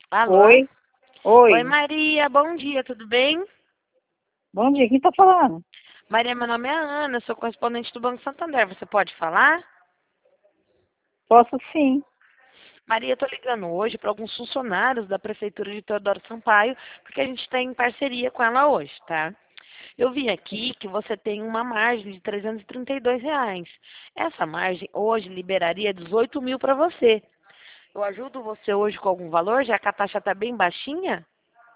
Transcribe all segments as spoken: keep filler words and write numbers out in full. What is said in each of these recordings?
Alô? Oi, Oi, oi. Maria, bom dia, tudo bem? Bom dia, quem tá falando? Maria, meu nome é Ana, sou correspondente do Banco Santander, você pode falar? Posso sim. Maria, eu tô ligando hoje para alguns funcionários da Prefeitura de Teodoro Sampaio, porque a gente está em parceria com ela hoje, tá? Eu vi aqui que você tem uma margem de trezentos e trinta e dois reais. Essa margem hoje liberaria dezoito mil para você. Eu ajudo você hoje com algum valor, já que a taxa está bem baixinha?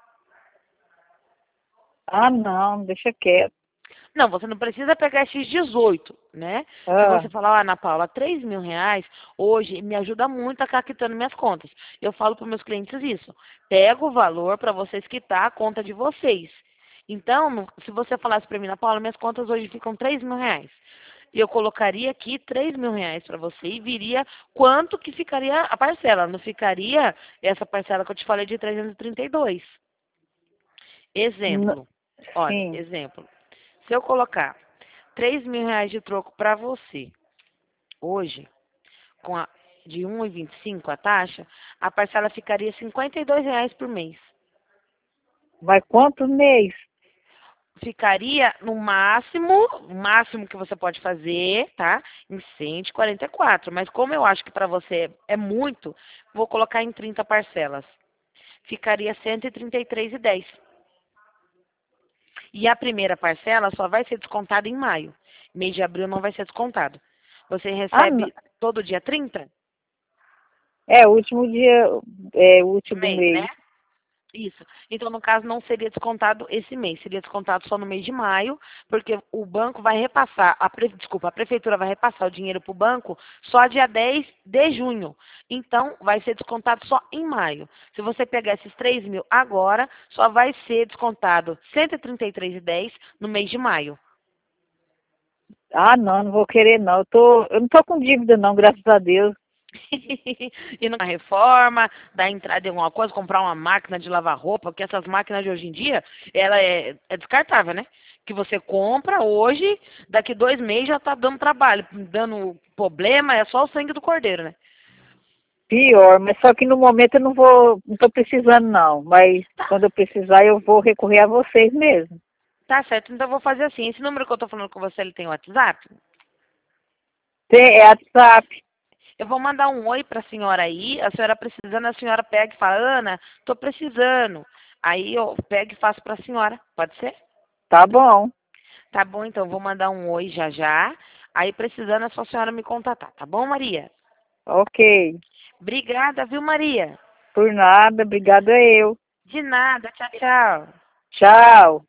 Ah, não, deixa quieto. Não, você não precisa pegar esses dezoito, né? Se Ah, você falar, ah, Ana Paula, três mil reais, hoje me ajuda muito a estar quitando minhas contas. Eu falo para meus clientes isso. Pega o valor para vocês quitar a conta de vocês. Então, no- se você falasse para mim, Ana Paula, minhas contas hoje ficam três mil reais. E eu colocaria aqui três mil reais para você e viria quanto que ficaria a parcela. Não ficaria essa parcela que eu te falei de trezentos e trinta e dois. n- Exemplo. Olha, sim. exemplo. Se eu colocar três mil reais de troco para você, hoje, com a, de um e vinte e cinco a taxa, a parcela ficaria cinquenta e dois reais por mês. Vai quanto mês? Ficaria no máximo, o máximo que você pode fazer, tá? Em cento e quarenta e quatro. Mas como eu acho que para você é muito, vou colocar em trinta parcelas. Ficaria cento e trinta e três e dez. E a primeira parcela só vai ser descontada em maio. Mês de abril não vai ser descontado. Você Ah, não. recebe todo dia trinta É o último dia, é o do último do mês, né? mês. Isso. Então, no caso, não seria descontado esse mês, seria descontado só no mês de maio, porque o banco vai repassar, a pre... desculpa, a prefeitura vai repassar o dinheiro para o banco só dia dez de junho. Então, vai ser descontado só em maio. Se você pegar esses três mil agora, só vai ser descontado cento e trinta e três e dez no mês de maio. Ah, não, não vou querer não. Eu tô, eu não tô com dívida não, graças a Deus. E numa reforma, dar entrada em alguma coisa, comprar uma máquina de lavar roupa, porque essas máquinas de hoje em dia, ela é, é descartável, né? Que você compra hoje, daqui dois meses já tá dando trabalho, dando problema, é só o sangue do cordeiro, né? Pior, mas só que no momento eu não vou, não tô precisando não. Mas Tá, quando eu precisar eu vou recorrer a vocês mesmo. tá certo, então eu vou fazer assim. Esse número que eu tô falando com você, ele tem WhatsApp? Tem, é WhatsApp. Eu vou mandar um oi pra senhora aí, a senhora precisando, a senhora pega e fala, Ana, tô precisando. Aí eu pego e faço pra senhora, pode ser? Tá bom. Tá bom, então vou mandar um oi já já. Aí precisando é só a senhora me contatar, tá bom, Maria? Ok. Obrigada, viu, Maria? Por nada, obrigado a eu. De nada, tchau, tchau. Tchau.